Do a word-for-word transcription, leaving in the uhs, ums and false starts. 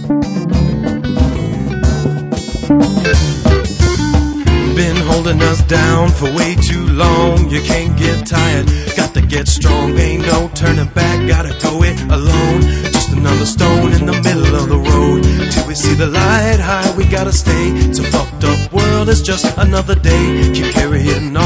Been holding us down for way too long. You can't get tired, got to get strong. Ain't no turning back, gotta go it alone. Just another stone in the middle of the road. Till we see the light high, we gotta stay. It's a fucked up world, it's just another day. Keep carrying on.